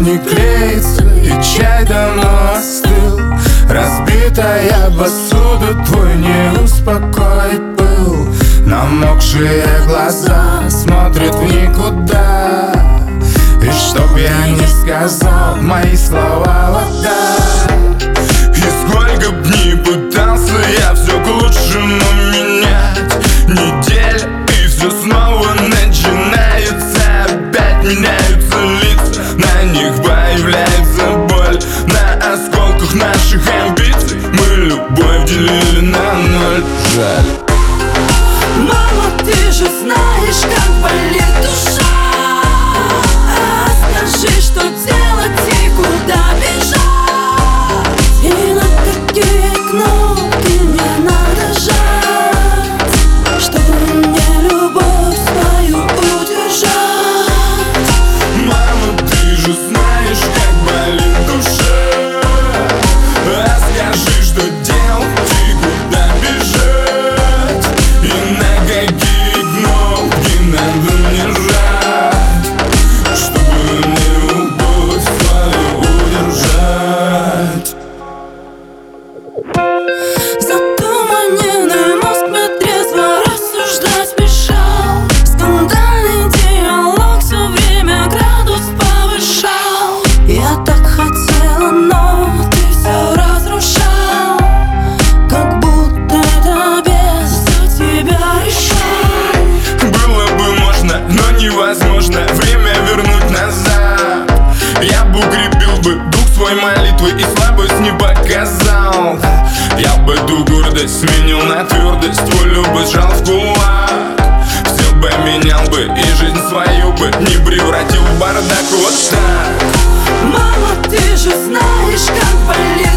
не клеится, и чай давно остыл. Разбитая посуда, твой не успокоит пыл. Намокшие глаза смотрят в никуда, и чтоб я не сказал, мои слова вода. И сколько б ни пытался я все к лучшему менять, неделя, и все снова начинается. Опять меняются лица, на них появляется боль. На осколках наших амбиций мы любовь делили на ноль. Жаль. Мама, ты же знаешь, как болит душа. Скажи, что делать и куда бежать, и на какие кнопки мне надо жать, чтобы мне любовь свою удержать. Мама, ты же знаешь, как болит душа. Скажи, что делать и куда бежать, и на какие кнопки надо мне жать, чтобы мне любовь свою удержать. Затуманенный мозг мне трезво рассуждать мешал. Скандальный диалог все время градус повышал. Я так хотела, но ты все разрушал, как будто это без тебя решал. Было бы можно, но невозможно время вернуть назад. Я бы укрепил бы дух свой молитвой и слабость не показал. Я бы эту гордость сменил на твердость, твой любовь сжал в кулак. Все бы менял бы и жизнь свою бы не превратил в бардак. Вот так. Мама, ты же знаешь, как болит